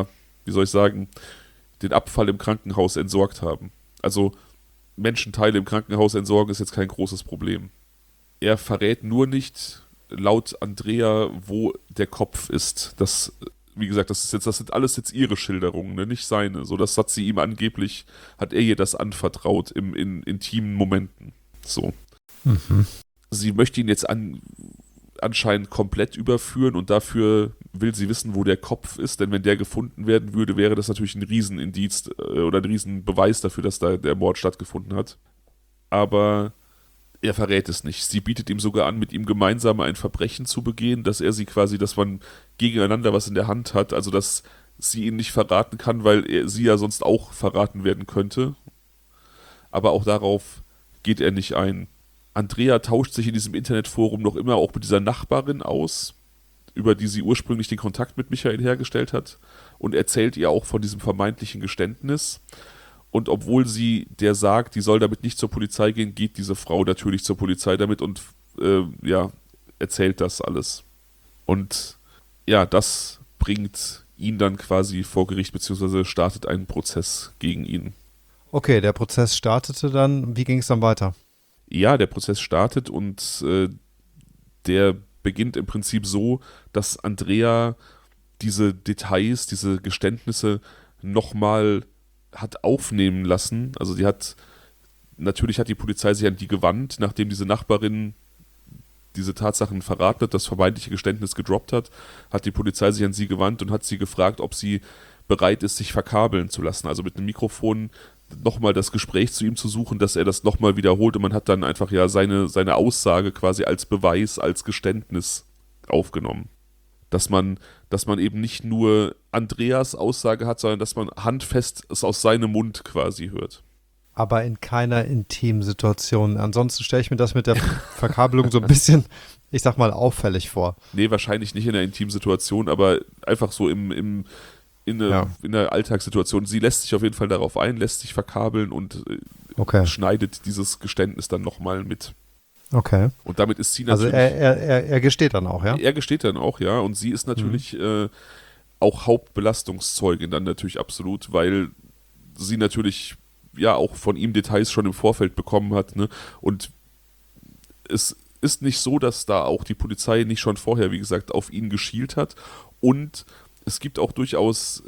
den Abfall im Krankenhaus entsorgt haben. Also Menschenteile im Krankenhaus entsorgen ist jetzt kein großes Problem. Er verrät nur nicht, laut Andrea, wo der Kopf ist. Das, wie gesagt, das sind alles jetzt ihre Schilderungen, ne? Nicht seine. So, das hat sie ihm angeblich, hat er ihr das anvertraut in intimen Momenten. So. Mhm. Sie möchte ihn jetzt anscheinend komplett überführen, und dafür will sie wissen, wo der Kopf ist, denn wenn der gefunden werden würde, wäre das natürlich ein Riesenindiz oder ein Riesenbeweis dafür, dass da der Mord stattgefunden hat. Aber er verrät es nicht. Sie bietet ihm sogar an, mit ihm gemeinsam ein Verbrechen zu begehen, dass man gegeneinander was in der Hand hat, also dass sie ihn nicht verraten kann, weil sie ja sonst auch verraten werden könnte. Aber auch darauf geht er nicht ein. Andrea tauscht sich in diesem Internetforum noch immer auch mit dieser Nachbarin aus, über die sie ursprünglich den Kontakt mit Michael hergestellt hat, und erzählt ihr auch von diesem vermeintlichen Geständnis. Und obwohl sie der sagt, die soll damit nicht zur Polizei gehen, geht diese Frau natürlich zur Polizei damit und erzählt das alles. Und ja, das bringt ihn dann quasi vor Gericht, beziehungsweise startet einen Prozess gegen ihn. Okay, der Prozess startete dann. Wie ging es dann weiter? Ja, der Prozess startet und der beginnt im Prinzip so, dass Andrea diese Details, diese Geständnisse nochmal hat aufnehmen lassen. Also natürlich hat die Polizei sich an die gewandt, nachdem diese Nachbarin diese Tatsachen verraten hat, das vermeintliche Geständnis gedroppt hat die Polizei sich an sie gewandt und hat sie gefragt, ob sie bereit ist, sich verkabeln zu lassen. Also mit einem Mikrofon nochmal das Gespräch zu ihm zu suchen, dass er das nochmal wiederholt, und man hat dann einfach ja seine Aussage quasi als Beweis, als Geständnis aufgenommen. Dass man eben nicht nur Andreas Aussage hat, sondern dass man handfest es aus seinem Mund quasi hört. Aber in keiner Intimsituation. Ansonsten stelle ich mir das mit der Verkabelung so ein bisschen, ich sag mal, auffällig vor. Nee, wahrscheinlich nicht in einer Intimsituation, aber einfach so in der Alltagssituation. Sie lässt sich auf jeden Fall darauf ein, lässt sich verkabeln und schneidet dieses Geständnis dann nochmal mit. Okay. Und damit ist sie natürlich... Also er gesteht dann auch, ja? Er gesteht dann auch, ja. Und sie ist natürlich auch Hauptbelastungszeugin dann natürlich absolut, weil sie natürlich ja auch von ihm Details schon im Vorfeld bekommen hat, ne? Und es ist nicht so, dass da auch die Polizei nicht schon vorher, wie gesagt, auf ihn geschielt hat. Und es gibt auch durchaus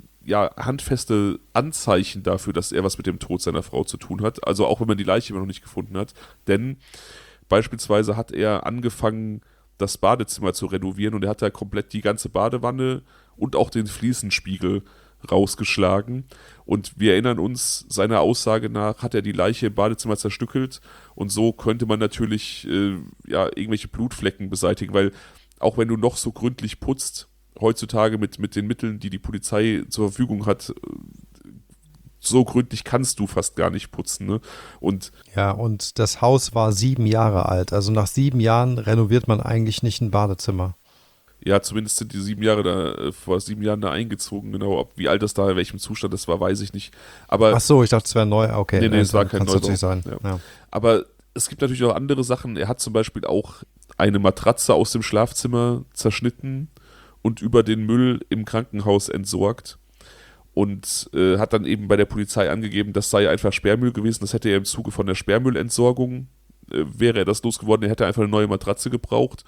handfeste Anzeichen dafür, dass er was mit dem Tod seiner Frau zu tun hat. Also auch wenn man die Leiche immer noch nicht gefunden hat. Denn beispielsweise hat er angefangen, das Badezimmer zu renovieren, und er hat da komplett die ganze Badewanne und auch den Fliesenspiegel rausgeschlagen. Und wir erinnern uns, seiner Aussage nach hat er die Leiche im Badezimmer zerstückelt, und so könnte man natürlich irgendwelche Blutflecken beseitigen, weil auch wenn du noch so gründlich putzt, heutzutage mit den Mitteln, die die Polizei zur Verfügung hat, so gründlich kannst du fast gar nicht putzen. Ne? Und das Haus war 7 Jahre alt. Also nach 7 Jahren renoviert man eigentlich nicht ein Badezimmer. Ja, zumindest sind die 7 Jahre vor 7 Jahren da eingezogen. Genau, wie alt das da, in welchem Zustand das war, weiß ich nicht. Aber, ach so, ich dachte, es wäre neu. Okay, nee, es war kein Neubau. Natürlich sein. Ja. Aber es gibt natürlich auch andere Sachen. Er hat zum Beispiel auch eine Matratze aus dem Schlafzimmer zerschnitten und über den Müll im Krankenhaus entsorgt. Und hat dann eben bei der Polizei angegeben, das sei einfach Sperrmüll gewesen. Das hätte er im Zuge von der Sperrmüllentsorgung, wäre er das losgeworden, er hätte einfach eine neue Matratze gebraucht.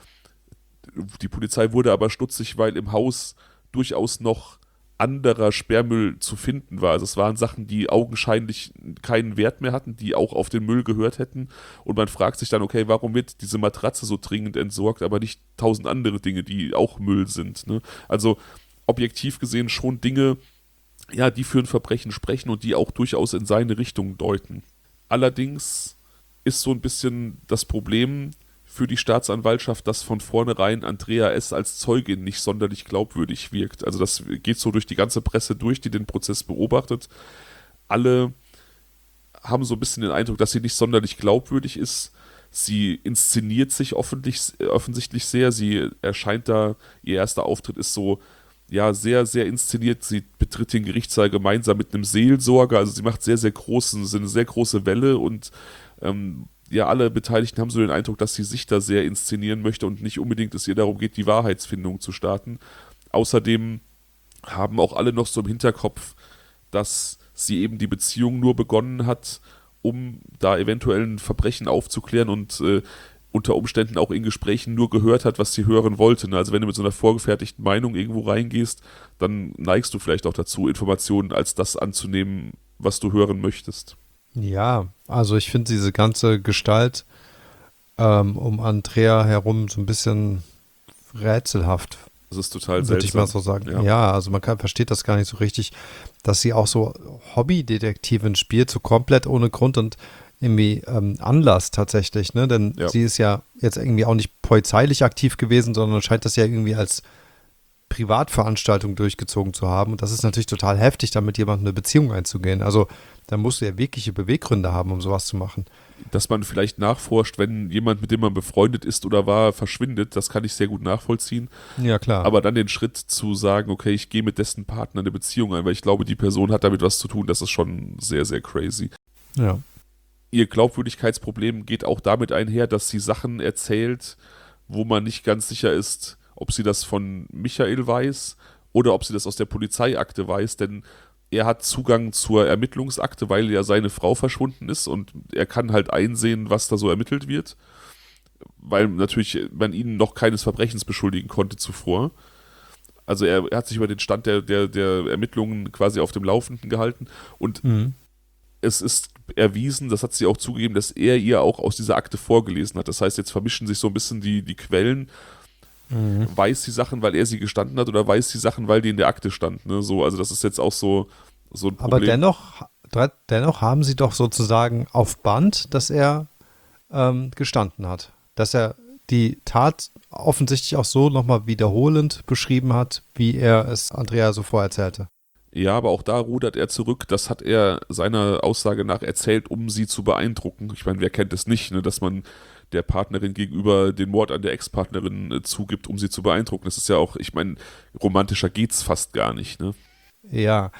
Die Polizei wurde aber stutzig, weil im Haus durchaus noch anderer Sperrmüll zu finden war. Also es waren Sachen, die augenscheinlich keinen Wert mehr hatten, die auch auf den Müll gehört hätten. Und man fragt sich dann, okay, warum wird diese Matratze so dringend entsorgt, aber nicht 1000 andere Dinge, die auch Müll sind. Ne? Also objektiv gesehen schon Dinge, ja, die für ein Verbrechen sprechen und die auch durchaus in seine Richtung deuten. Allerdings ist so ein bisschen das Problem für die Staatsanwaltschaft, dass von vornherein Andrea S. als Zeugin nicht sonderlich glaubwürdig wirkt. Also das geht so durch die ganze Presse durch, die den Prozess beobachtet. Alle haben so ein bisschen den Eindruck, dass sie nicht sonderlich glaubwürdig ist. Sie inszeniert sich offensichtlich sehr. Sie erscheint da, ihr erster Auftritt ist so, ja, sehr, sehr inszeniert. Sie betritt den Gerichtssaal gemeinsam mit einem Seelsorger. Also sie macht eine sehr große Welle, und alle Beteiligten haben so den Eindruck, dass sie sich da sehr inszenieren möchte und nicht unbedingt es ihr darum geht, die Wahrheitsfindung zu starten. Außerdem haben auch alle noch so im Hinterkopf, dass sie eben die Beziehung nur begonnen hat, um da eventuell ein Verbrechen aufzuklären, und unter Umständen auch in Gesprächen nur gehört hat, was sie hören wollte. Ne? Also wenn du mit so einer vorgefertigten Meinung irgendwo reingehst, dann neigst du vielleicht auch dazu, Informationen als das anzunehmen, was du hören möchtest. Ja, also ich finde diese ganze Gestalt um Andrea herum so ein bisschen rätselhaft. Das ist total würde seltsam. ich mal so sagen. Ja, also man versteht das gar nicht so richtig, dass sie auch so Hobbydetektivin spielt, so komplett ohne Grund und irgendwie Anlass tatsächlich, ne? Denn sie ist ja jetzt irgendwie auch nicht polizeilich aktiv gewesen, sondern scheint das ja irgendwie als Privatveranstaltung durchgezogen zu haben. Und das ist natürlich total heftig, da mit jemandem eine Beziehung einzugehen. Also da musst du ja wirkliche Beweggründe haben, um sowas zu machen. Dass man vielleicht nachforscht, wenn jemand, mit dem man befreundet ist oder war, verschwindet, das kann ich sehr gut nachvollziehen. Ja, klar. Aber dann den Schritt zu sagen, okay, ich gehe mit dessen Partner eine Beziehung ein, weil ich glaube, die Person hat damit was zu tun, das ist schon sehr, sehr crazy. Ja. Ihr Glaubwürdigkeitsproblem geht auch damit einher, dass sie Sachen erzählt, wo man nicht ganz sicher ist, ob sie das von Michael weiß oder ob sie das aus der Polizeiakte weiß, denn er hat Zugang zur Ermittlungsakte, weil ja seine Frau verschwunden ist und er kann halt einsehen, was da so ermittelt wird, weil natürlich man ihn noch keines Verbrechens beschuldigen konnte zuvor. Also er hat sich über den Stand der Ermittlungen quasi auf dem Laufenden gehalten und es ist erwiesen, das hat sie auch zugegeben, dass er ihr auch aus dieser Akte vorgelesen hat. Das heißt, jetzt vermischen sich so ein bisschen die Quellen. Weiß sie Sachen, weil er sie gestanden hat oder weiß sie Sachen, weil die in der Akte stand. Ne? So, also das ist jetzt auch so ein Problem. Aber dennoch haben sie doch sozusagen auf Band, dass er gestanden hat. Dass er die Tat offensichtlich auch so nochmal wiederholend beschrieben hat, wie er es Andrea so vorerzählte. Ja, aber auch da rudert er zurück. Das hat er seiner Aussage nach erzählt, um sie zu beeindrucken. Ich meine, wer kennt es nicht, ne? Dass man der Partnerin gegenüber den Mord an der Ex-Partnerin zugibt, um sie zu beeindrucken. Das ist ja auch, ich meine, romantischer geht's fast gar nicht. Ne? Ja,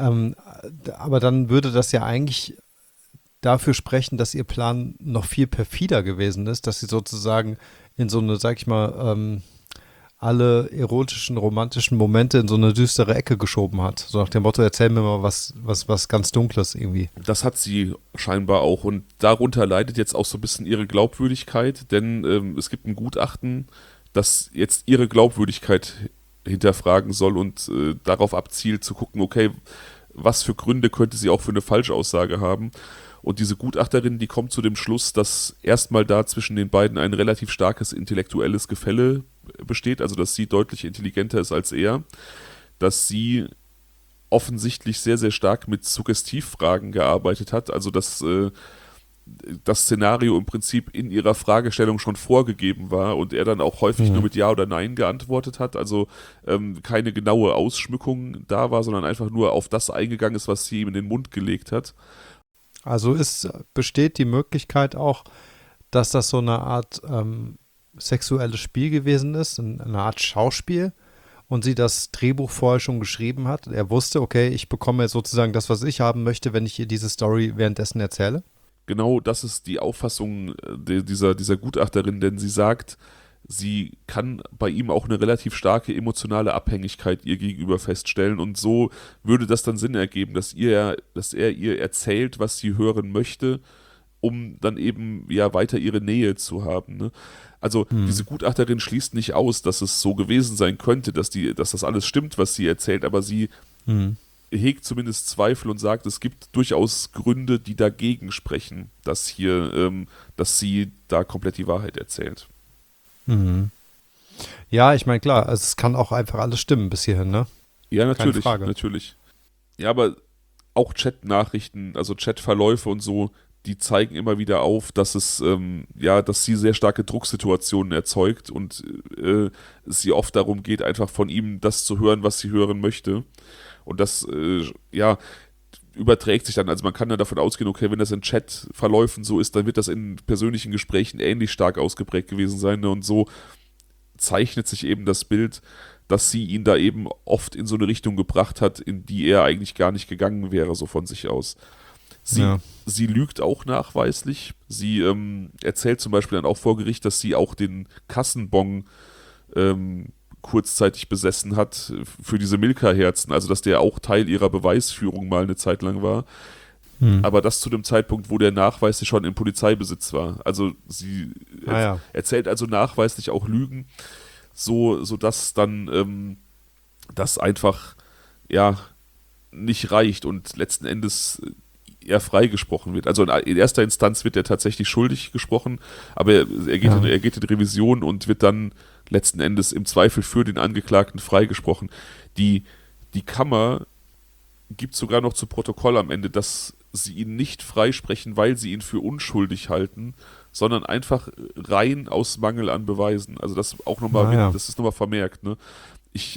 aber dann würde das ja eigentlich dafür sprechen, dass ihr Plan noch viel perfider gewesen ist, dass sie sozusagen in so eine, sag ich mal, alle erotischen, romantischen Momente in so eine düstere Ecke geschoben hat. So nach dem Motto, erzähl mir mal was ganz Dunkles irgendwie. Das hat sie scheinbar auch und darunter leidet jetzt auch so ein bisschen ihre Glaubwürdigkeit, denn es gibt ein Gutachten, das jetzt ihre Glaubwürdigkeit hinterfragen soll und darauf abzielt zu gucken, okay, was für Gründe könnte sie auch für eine Falschaussage haben. Und diese Gutachterin, die kommt zu dem Schluss, dass erstmal da zwischen den beiden ein relativ starkes intellektuelles Gefälle besteht, also dass sie deutlich intelligenter ist als er, dass sie offensichtlich sehr, sehr stark mit Suggestivfragen gearbeitet hat, also dass das Szenario im Prinzip in ihrer Fragestellung schon vorgegeben war und er dann auch häufig nur mit Ja oder Nein geantwortet hat, also keine genaue Ausschmückung da war, sondern einfach nur auf das eingegangen ist, was sie ihm in den Mund gelegt hat. Also besteht die Möglichkeit auch, dass das so eine Art sexuelles Spiel gewesen ist, eine Art Schauspiel und sie das Drehbuch vorher schon geschrieben hat. Er wusste, okay, ich bekomme jetzt sozusagen das, was ich haben möchte, wenn ich ihr diese Story währenddessen erzähle. Genau das ist die Auffassung dieser Gutachterin, denn sie sagt, sie kann bei ihm auch eine relativ starke emotionale Abhängigkeit ihr gegenüber feststellen und so würde das dann Sinn ergeben, dass er ihr erzählt, was sie hören möchte, um dann eben ja weiter ihre Nähe zu haben. Ne? Also diese Gutachterin schließt nicht aus, dass es so gewesen sein könnte, dass das alles stimmt, was sie erzählt, aber sie hegt zumindest Zweifel und sagt, es gibt durchaus Gründe, die dagegen sprechen, dass sie da komplett die Wahrheit erzählt. Ja, ich meine, klar, also es kann auch einfach alles stimmen bis hierhin, ne? Ja, natürlich, Keine Frage. natürlich. Ja, aber auch Chat-Nachrichten, also Chatverläufe und so, die zeigen immer wieder auf, dass dass sie sehr starke Drucksituationen erzeugt und es sie oft darum geht, einfach von ihm das zu hören, was sie hören möchte. Und das, überträgt sich dann, also man kann dann davon ausgehen, okay, wenn das in Chatverläufen so ist, dann wird das in persönlichen Gesprächen ähnlich stark ausgeprägt gewesen sein, ne? Und so zeichnet sich eben das Bild, dass sie ihn da eben oft in so eine Richtung gebracht hat, in die er eigentlich gar nicht gegangen wäre, so von sich aus. Sie lügt auch nachweislich. Sie erzählt zum Beispiel dann auch vor Gericht, dass sie auch den Kassenbon kurzzeitig besessen hat für diese Milka-Herzen, also dass der auch Teil ihrer Beweisführung mal eine Zeit lang war. Aber das zu dem Zeitpunkt, wo der nachweislich schon im Polizeibesitz war. Also sie erzählt also nachweislich auch Lügen, sodass dann das einfach nicht reicht und letzten Endes er freigesprochen wird. Also in erster Instanz wird er tatsächlich schuldig gesprochen, aber er geht in Revision und wird dann letzten Endes im Zweifel für den Angeklagten freigesprochen. Die Kammer gibt sogar noch zu Protokoll am Ende, dass sie ihn nicht freisprechen, weil sie ihn für unschuldig halten, sondern einfach rein aus Mangel an Beweisen. Also das auch nochmal, das ist nochmal vermerkt. Ne? Ich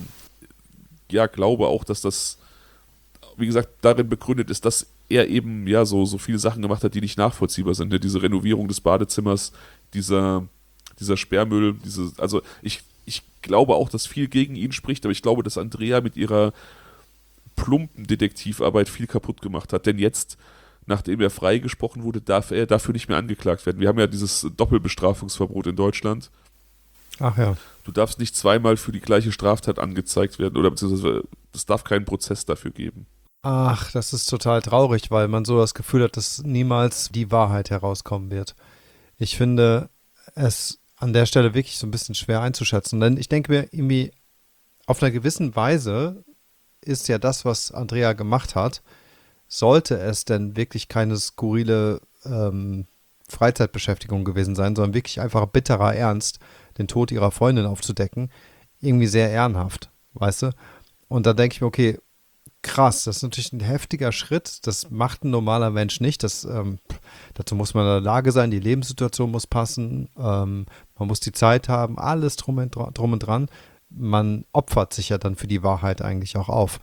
glaube auch, dass das, wie gesagt, darin begründet ist, dass er eben so viele Sachen gemacht hat, die nicht nachvollziehbar sind. Ne? Diese Renovierung des Badezimmers, dieser Sperrmüll, also ich glaube auch, dass viel gegen ihn spricht, aber ich glaube, dass Andrea mit ihrer plumpen Detektivarbeit viel kaputt gemacht hat. Denn jetzt, nachdem er freigesprochen wurde, darf er dafür nicht mehr angeklagt werden. Wir haben ja dieses Doppelbestrafungsverbot in Deutschland. Ach ja. Du darfst nicht zweimal für die gleiche Straftat angezeigt werden oder beziehungsweise es darf keinen Prozess dafür geben. Ach, das ist total traurig, weil man so das Gefühl hat, dass niemals die Wahrheit herauskommen wird. Ich finde es an der Stelle wirklich so ein bisschen schwer einzuschätzen. Denn ich denke mir irgendwie, auf einer gewissen Weise ist ja das, was Andrea gemacht hat, sollte es denn wirklich keine skurrile Freizeitbeschäftigung gewesen sein, sondern wirklich einfach bitterer Ernst, den Tod ihrer Freundin aufzudecken, irgendwie sehr ehrenhaft, weißt du? Und da denke ich mir, okay, krass, das ist natürlich ein heftiger Schritt, das macht ein normaler Mensch nicht, dazu muss man in der Lage sein, die Lebenssituation muss passen, man muss die Zeit haben, alles drum und dran, man opfert sich ja dann für die Wahrheit eigentlich auch auf.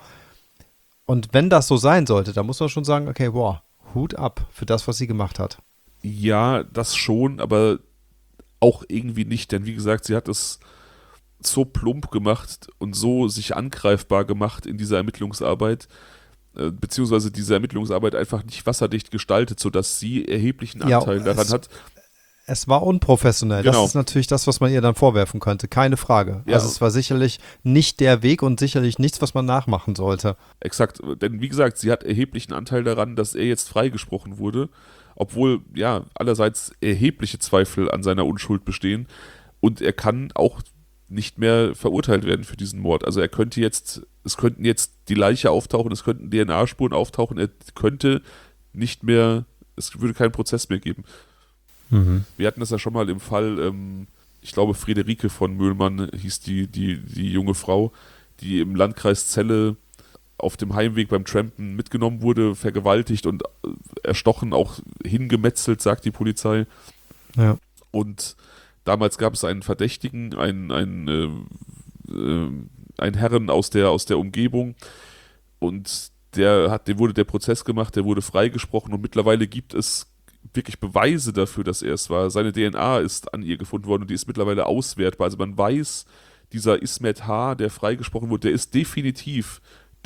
Und wenn das so sein sollte, dann muss man schon sagen, okay, wow, Hut ab für das, was sie gemacht hat. Ja, das schon, aber auch irgendwie nicht, denn wie gesagt, sie hat es so plump gemacht und so sich angreifbar gemacht in dieser Ermittlungsarbeit, beziehungsweise diese Ermittlungsarbeit einfach nicht wasserdicht gestaltet, sodass sie erheblichen Anteil daran hat. Es war unprofessionell. Genau. Das ist natürlich das, was man ihr dann vorwerfen könnte. Keine Frage. Ja. Also es war sicherlich nicht der Weg und sicherlich nichts, was man nachmachen sollte. Exakt, denn wie gesagt, sie hat erheblichen Anteil daran, dass er jetzt freigesprochen wurde, obwohl allerseits erhebliche Zweifel an seiner Unschuld bestehen und er kann auch nicht mehr verurteilt werden für diesen Mord. Also es könnten jetzt die Leiche auftauchen, es könnten DNA-Spuren auftauchen, er könnte nicht mehr, es würde keinen Prozess mehr geben. Mhm. Wir hatten das ja schon mal im Fall, ich glaube Friederike von Möhlmann hieß die junge Frau, die im Landkreis Celle auf dem Heimweg beim Trampen mitgenommen wurde, vergewaltigt und erstochen, auch hingemetzelt, sagt die Polizei. Ja. Und damals gab es einen Verdächtigen, einen Herren aus der Umgebung und dem wurde der Prozess gemacht, der wurde freigesprochen und mittlerweile gibt es wirklich Beweise dafür, dass er es war. Seine DNA ist an ihr gefunden worden und die ist mittlerweile auswertbar. Also man weiß, dieser Ismet H., der freigesprochen wurde, der ist definitiv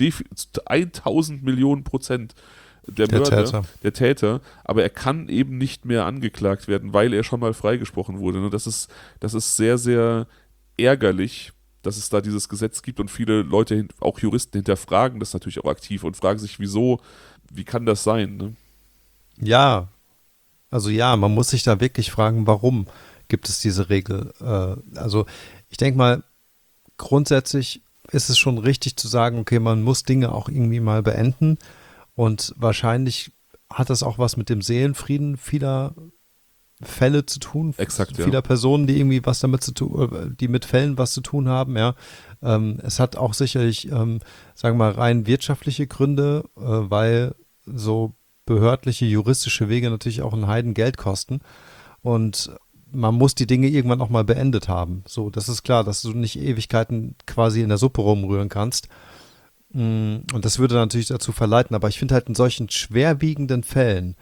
1000 Millionen % der Mörder, der Täter, aber er kann eben nicht mehr angeklagt werden, weil er schon mal freigesprochen wurde. Und das ist sehr, sehr ärgerlich, dass es da dieses Gesetz gibt und viele Leute, auch Juristen, hinterfragen das natürlich auch aktiv und fragen sich, wieso, wie kann das sein? Ne? Ja, also man muss sich da wirklich fragen, warum gibt es diese Regel? Also ich denke mal, grundsätzlich ist es schon richtig zu sagen, okay, man muss Dinge auch irgendwie mal beenden und wahrscheinlich hat das auch was mit dem Seelenfrieden vieler Fälle zu tun. Exakt, vieler Personen, die irgendwie was damit zu tun, die mit Fällen was zu tun haben, ja. Es hat auch sicherlich, sagen wir mal, rein wirtschaftliche Gründe, weil so behördliche, juristische Wege natürlich auch ein Heidengeld kosten und man muss die Dinge irgendwann auch mal beendet haben. So, das ist klar, dass du nicht Ewigkeiten quasi in der Suppe rumrühren kannst. Und das würde natürlich dazu verleiten, aber ich finde halt in solchen schwerwiegenden Fällen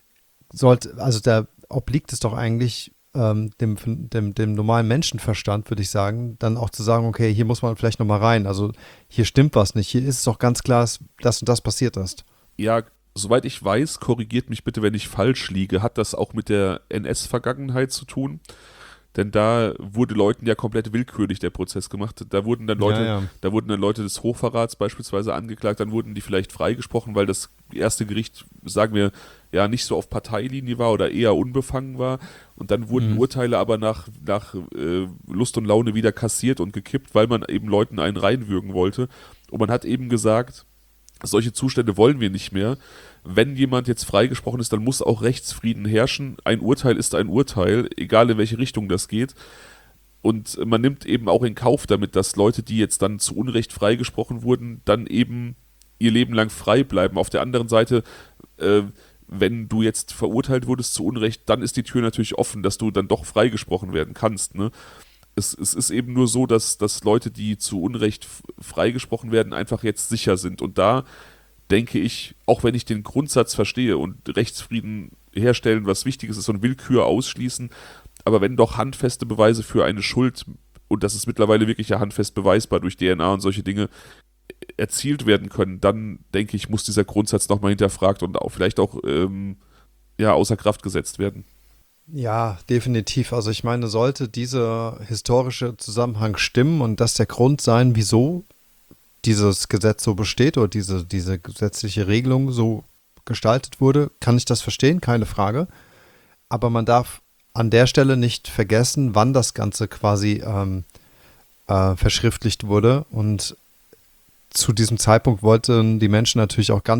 da obliegt es doch eigentlich dem normalen Menschenverstand, würde ich sagen, dann auch zu sagen, okay, hier muss man vielleicht nochmal rein. Also hier stimmt was nicht. Hier ist es doch ganz klar, dass das und das passiert ist. Ja, soweit ich weiß, korrigiert mich bitte, wenn ich falsch liege, hat das auch mit der NS-Vergangenheit zu tun? Denn da wurde Leuten ja komplett willkürlich der Prozess gemacht. Da wurden dann Leute des Hochverrats beispielsweise angeklagt, dann wurden die vielleicht freigesprochen, weil das erste Gericht, sagen wir, ja nicht so auf Parteilinie war oder eher unbefangen war. Und dann wurden Urteile aber nach Lust und Laune wieder kassiert und gekippt, weil man eben Leuten einen reinwürgen wollte. Und man hat eben gesagt, solche Zustände wollen wir nicht mehr. Wenn jemand jetzt freigesprochen ist, dann muss auch Rechtsfrieden herrschen. Ein Urteil ist ein Urteil, egal in welche Richtung das geht. Und man nimmt eben auch in Kauf damit, dass Leute, die jetzt dann zu Unrecht freigesprochen wurden, dann eben ihr Leben lang frei bleiben. Auf der anderen Seite, wenn du jetzt verurteilt wurdest zu Unrecht, dann ist die Tür natürlich offen, dass du dann doch freigesprochen werden kannst. Ne? es ist eben nur so, dass Leute, die zu Unrecht freigesprochen werden, einfach jetzt sicher sind. Und da denke ich, auch wenn ich den Grundsatz verstehe und Rechtsfrieden herstellen, was wichtig ist und Willkür ausschließen, aber wenn doch handfeste Beweise für eine Schuld, und das ist mittlerweile wirklich ja handfest beweisbar durch DNA und solche Dinge, erzielt werden können, dann denke ich, muss dieser Grundsatz nochmal hinterfragt und auch vielleicht auch außer Kraft gesetzt werden. Ja, definitiv. Also ich meine, sollte dieser historische Zusammenhang stimmen und das der Grund sein, wieso dieses Gesetz so besteht oder diese gesetzliche Regelung so gestaltet wurde, kann ich das verstehen, keine Frage. Aber man darf an der Stelle nicht vergessen, wann das Ganze quasi verschriftlicht wurde. Und zu diesem Zeitpunkt wollten die Menschen natürlich auch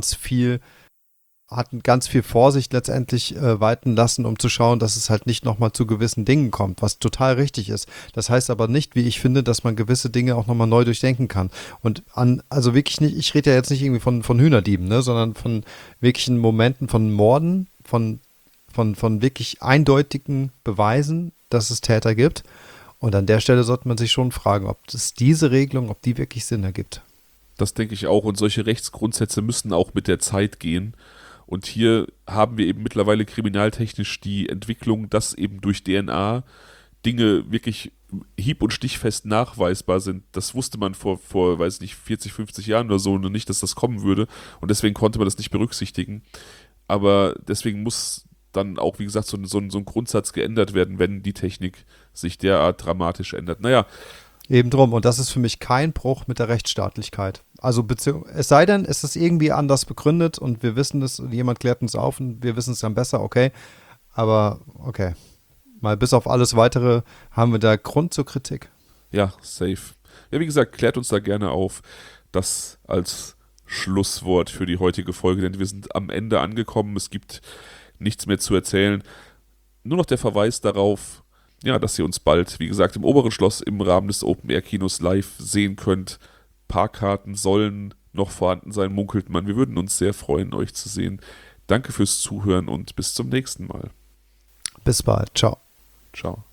hatten ganz viel Vorsicht letztendlich walten lassen, um zu schauen, dass es halt nicht nochmal zu gewissen Dingen kommt, was total richtig ist. Das heißt aber nicht, wie ich finde, dass man gewisse Dinge auch nochmal neu durchdenken kann. Und also wirklich nicht, ich rede ja jetzt nicht irgendwie von Hühnerdieben, ne, sondern von wirklichen Momenten von Morden, von wirklich eindeutigen Beweisen, dass es Täter gibt. Und an der Stelle sollte man sich schon fragen, ob diese Regelung, ob die wirklich Sinn ergibt. Das denke ich auch. Und solche Rechtsgrundsätze müssen auch mit der Zeit gehen. Und hier haben wir eben mittlerweile kriminaltechnisch die Entwicklung, dass eben durch DNA Dinge wirklich hieb- und stichfest nachweisbar sind. Das wusste man vor, weiß nicht, 40, 50 Jahren oder so noch nicht, dass das kommen würde. Und deswegen konnte man das nicht berücksichtigen. Aber deswegen muss dann auch, wie gesagt, so ein Grundsatz geändert werden, wenn die Technik sich derart dramatisch ändert. Naja. Eben drum. Und das ist für mich kein Bruch mit der Rechtsstaatlichkeit. Also es sei denn, es ist irgendwie anders begründet und wir wissen es, jemand klärt uns auf und wir wissen es dann besser, okay. Aber okay. Mal bis auf alles Weitere haben wir da Grund zur Kritik. Ja, safe. Ja, wie gesagt, klärt uns da gerne auf. Das als Schlusswort für die heutige Folge, denn wir sind am Ende angekommen. Es gibt nichts mehr zu erzählen. Nur noch der Verweis darauf, ja, dass ihr uns bald, wie gesagt, im Oberen Schloss im Rahmen des Open-Air-Kinos live sehen könnt. Parkkarten sollen noch vorhanden sein, munkelt man. Wir würden uns sehr freuen, euch zu sehen. Danke fürs Zuhören und bis zum nächsten Mal. Bis bald. Ciao. Ciao.